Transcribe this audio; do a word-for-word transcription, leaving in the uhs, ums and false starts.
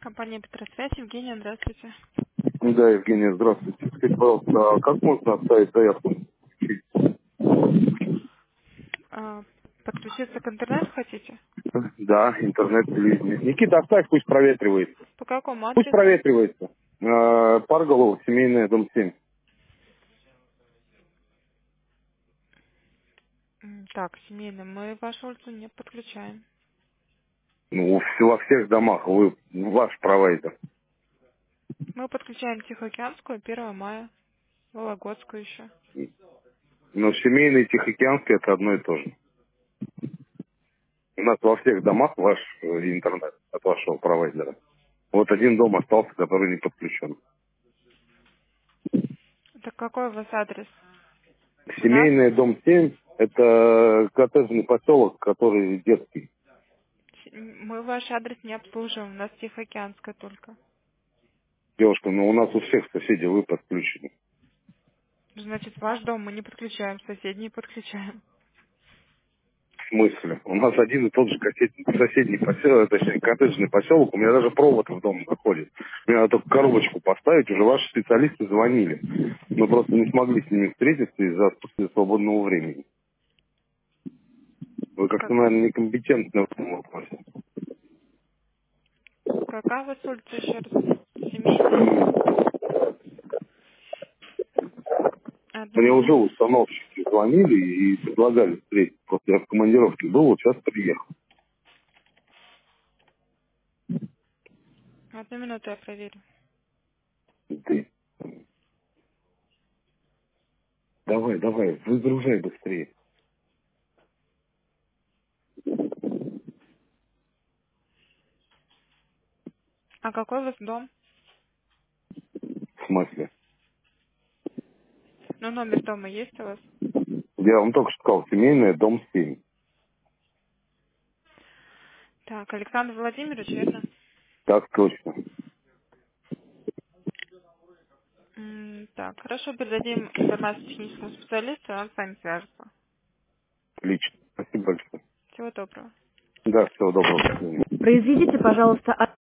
Компания Петросвязь. Евгения, здравствуйте. Да, Евгения, здравствуйте. Скажите, пожалуйста, а как можно оставить заявку? А, подключиться к интернету хотите? Да, интернет, телевидение. Никита, оставь, пусть проветривается. По какому Пусть адресу? проветривается. Э, Парголово, семейная, дом семь. М, Так, семейно. Мы вашу улицу не подключаем. Ну, у- во всех домах, вы, ваш провайдер. Мы подключаем Тихоокеанскую, первое мая, Вологодскую еще. Но семейный и Тихоокеанский это одно и то же. У нас во всех домах ваш э, интернет от вашего провайдера. Вот один дом остался, который не подключен. Так какой у вас адрес? У нас Семейный дом семь это коттеджный поселок, который детский. с- мы ваш адрес не обслуживаем, у нас Тихоокеанская только. Девушка, но у нас у всех соседей вы подключены. Значит, ваш дом мы не подключаем, соседний подключаем. В смысле? У нас один и тот же соседний, соседний поселок, точнее, коттеджный поселок, у меня даже провод в дом заходит. Мне надо только коробочку поставить, уже ваши специалисты звонили. Мы просто не смогли с ними встретиться из-за отсутствия свободного времени. Вы как-то, Как, наверное, некомпетентны в этом вопросе. какая у вас улица еще раз? Семейная? Одну Мне уже минуту. установщики звонили и предлагали встретиться. Просто я в командировке был, вот сейчас приехал. Одну минуту я проверю. И ты, давай, давай, выгружай быстрее. А какой у вас дом? В смысле? Ну, номер дома есть у вас? Я вам только что сказал, семейная, дом семь. Так, Александр Владимирович, верно? Так точно. М, так, хорошо, передадим информацию техническому специалисту, он с вами свяжется. Отлично. Спасибо большое. Всего доброго. Да, всего доброго. До свидания. Произведите, пожалуйста,